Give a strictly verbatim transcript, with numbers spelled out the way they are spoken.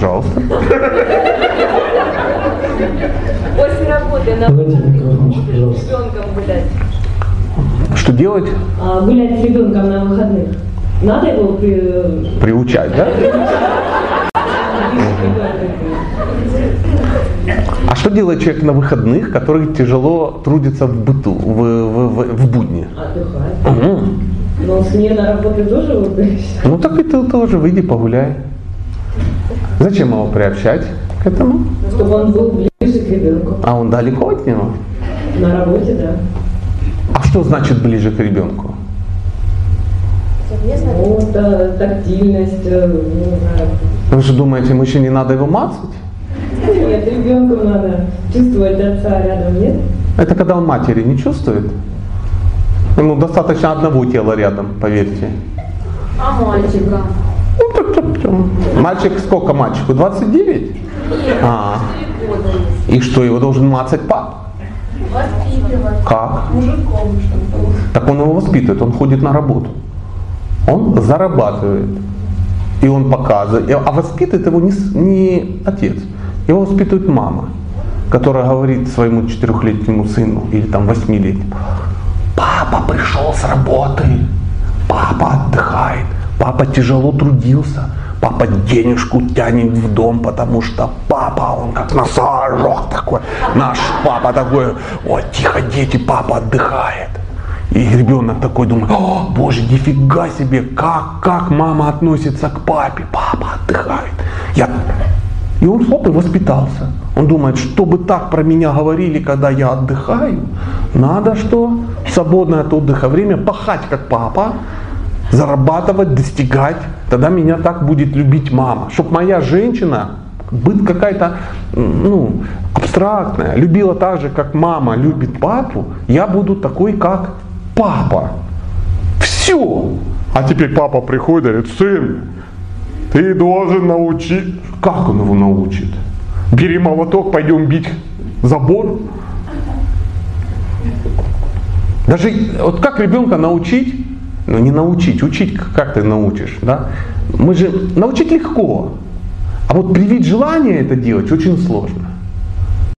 Пожалуйста. После работы на выходных с ребенком гулять. Что делать? А, гулять с ребенком на выходных. Надо его при... Приучать, да? А что делает человек на выходных, который тяжело трудится в быту, в, в, в, в будни? Отдыхать. Угу. Но смена работы тоже выходишь. Ну так и ты тоже выйди погуляй. Зачем его приобщать к этому? Чтобы он был ближе к ребенку. А он далеко от него? На работе, да. А что значит ближе к ребенку? Ну, это тактильность, не знаю. Вы же думаете, мужчине надо его мацать? Нет, ребенку надо чувствовать отца рядом, нет? Это когда он матери не чувствует? Ему достаточно одного тела рядом, поверьте. А мальчика? Мальчик, сколько мальчику? двадцать девять? Нет, а. четыре года есть. И что, его должен мацать пап? Воспитывать. Как? Мужиком, чтобы. Так он его воспитывает, он ходит на работу. Он зарабатывает. И он показывает. А воспитывает его не, не отец. Его воспитывает мама, которая говорит своему четырехлетнему сыну или там восьмилетнему: папа пришел с работы, папа отдыхает, папа тяжело трудился, папа денежку тянет в дом, потому что папа, он как носорог такой, наш папа такой: ой, тихо, дети, папа отдыхает. И ребенок такой думает: о, боже, нифига себе, как, как мама относится к папе, папа отдыхает. Я... И он хоп, и воспитался. Он думает, чтобы так про меня говорили, когда я отдыхаю, надо что? В свободное от отдыха время пахать как папа, зарабатывать, достигать. Тогда меня так будет любить мама. Чтоб моя женщина, быть какая-то, ну, абстрактная, любила так же, как мама любит папу, я буду такой, как папа. Все. А теперь папа приходит и говорит: сын, ты должен научить. Как он его научит? Бери молоток, пойдем бить забор. Даже вот как ребенка научить? Ну не научить, учить как ты научишь, да? Мы же научить легко, а вот привить желание это делать очень сложно.